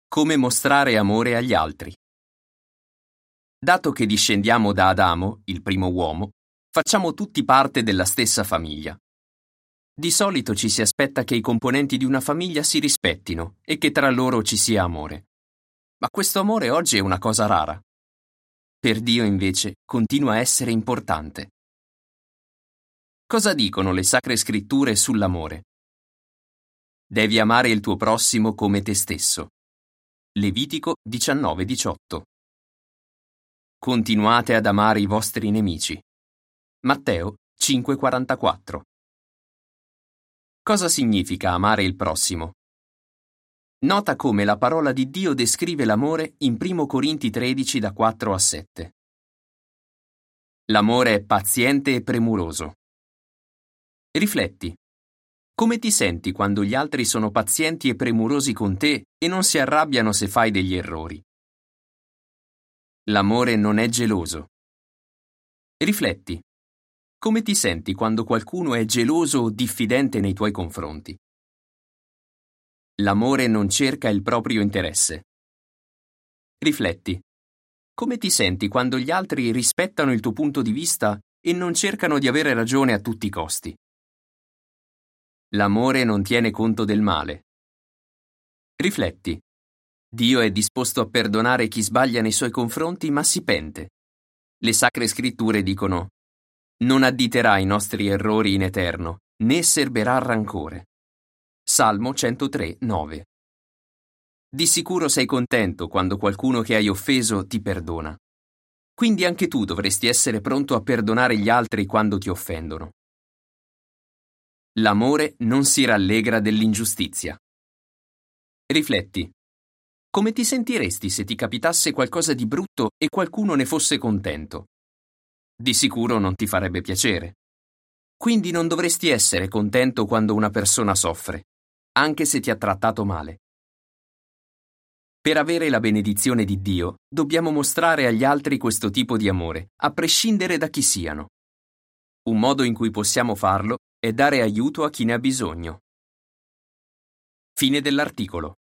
Come mostrare amore agli altri. Dato che discendiamo da Adamo, il primo uomo, facciamo tutti parte della stessa famiglia. Di solito ci si aspetta che i componenti di una famiglia si rispettino e che tra loro ci sia amore. Ma questo amore oggi è una cosa rara. Per Dio, invece, continua a essere importante. Cosa dicono le Sacre Scritture sull'amore? Devi amare il tuo prossimo come te stesso. Levitico 19:18. Continuate ad amare i vostri nemici. Matteo 5:44. Cosa significa amare il prossimo? Nota come la parola di Dio descrive l'amore in 1 Corinti 13 da 4 a 7. L'amore è paziente e premuroso. Rifletti. Come ti senti quando gli altri sono pazienti e premurosi con te e non si arrabbiano se fai degli errori? L'amore non è geloso. Rifletti. Come ti senti quando qualcuno è geloso o diffidente nei tuoi confronti? L'amore non cerca il proprio interesse. Rifletti. Come ti senti quando gli altri rispettano il tuo punto di vista e non cercano di avere ragione a tutti i costi? L'amore non tiene conto del male. Rifletti. Dio è disposto a perdonare chi sbaglia nei suoi confronti, ma si pente. Le Sacre Scritture dicono: non additerà i nostri errori in eterno, né serberà rancore. Salmo 103:9. Di sicuro sei contento quando qualcuno che hai offeso ti perdona. Quindi anche tu dovresti essere pronto a perdonare gli altri quando ti offendono. L'amore non si rallegra dell'ingiustizia. Rifletti. Come ti sentiresti se ti capitasse qualcosa di brutto e qualcuno ne fosse contento? Di sicuro non ti farebbe piacere. Quindi non dovresti essere contento quando una persona soffre, anche se ti ha trattato male. Per avere la benedizione di Dio, dobbiamo mostrare agli altri questo tipo di amore, a prescindere da chi siano. Un modo in cui possiamo farlo è dare aiuto a chi ne ha bisogno. Fine dell'articolo.